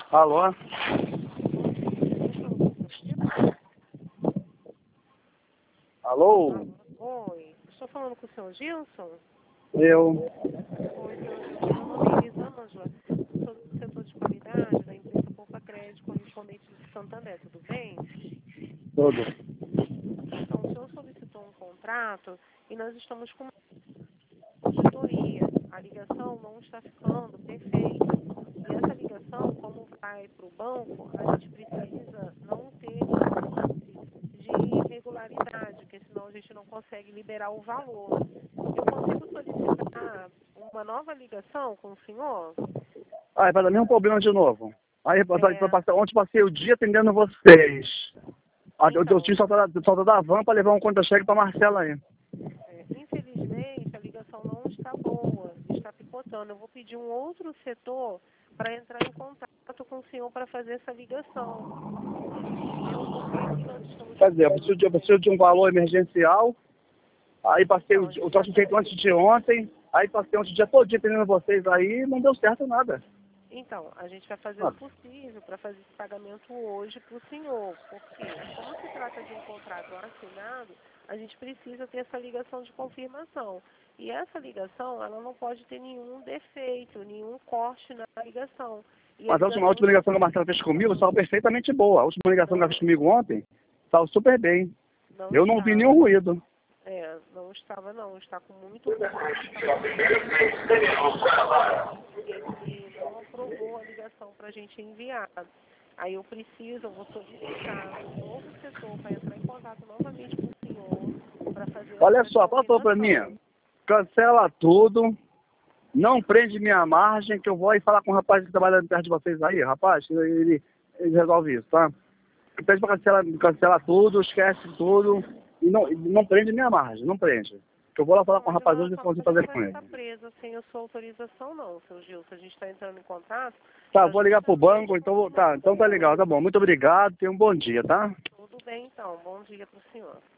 Alô? Alô? Oi, estou falando com o senhor Gilson? Eu. Oi, senhor Gilson, meu nome é Elisângela, eu sou do setor de qualidade da empresa Poupa Crédito, correspondente de Santander, tudo bem? Tudo. Então, o senhor solicitou um contrato e nós estamos com uma auditoria. A ligação não está ficando perfeita. E essa ligação, como vai para o banco, a gente precisa não ter de irregularidade, porque senão a gente não consegue liberar o valor. Eu consigo solicitar uma nova ligação com o senhor? Vai dar nenhum problema de novo. Aí, É, ontem passei o dia atendendo vocês. Eu então, tinha soltado da van para levar um contra-cheque para Marcela aí. infelizmente a ligação não está boa, está picotando. Eu vou pedir um outro setor para entrar em contato com o senhor para fazer essa ligação. Entendeu? Porque aqui nós estamos Quer com dizer, eu preciso de um valor emergencial. Aí passei Então, a o gente vai troço feito antes de ontem. Aí passei ontem o dia todo dia atendendo vocês aí e não deu certo nada. Então, a gente vai fazer o Ah, possível para fazer esse pagamento hoje para o senhor, porque como se trata de um contrato assinado, a gente precisa ter essa ligação de confirmação. E essa ligação, ela não pode ter nenhum defeito, nenhum corte na ligação. E a Mas a ligação última ligação que a Marcela fez comigo estava perfeitamente boa. A última ligação que ela não, fez comigo ontem estava super bem. não Eu não vi nenhum estava, ruído. não estava não, está com muito ruído, está com ele não aprovou a ligação para a gente enviar. Aí eu vou solicitar um novo setor para entrar em contato novamente com o senhor para fazer Olha essa só, falou para mim, confirmação. cancela tudo, não prende minha margem, que eu vou aí falar com o rapaz que trabalha perto de vocês aí, rapaz, ele resolve isso, tá? Pede para cancelar tudo, esquece tudo, e não prende minha margem, não prende. Que eu vou lá falar Não, com o mas a rapaz hoje e nossa vou margem fazer não vai com ele. ficar presa sem a sua autorização não, seu Gilson. A gente está entrando em contato Tá, para vou ligar pro banco, justamente então tá legal, tá bom. Muito obrigado, tenha um bom dia, tá? tudo bem então. Bom dia para o senhor.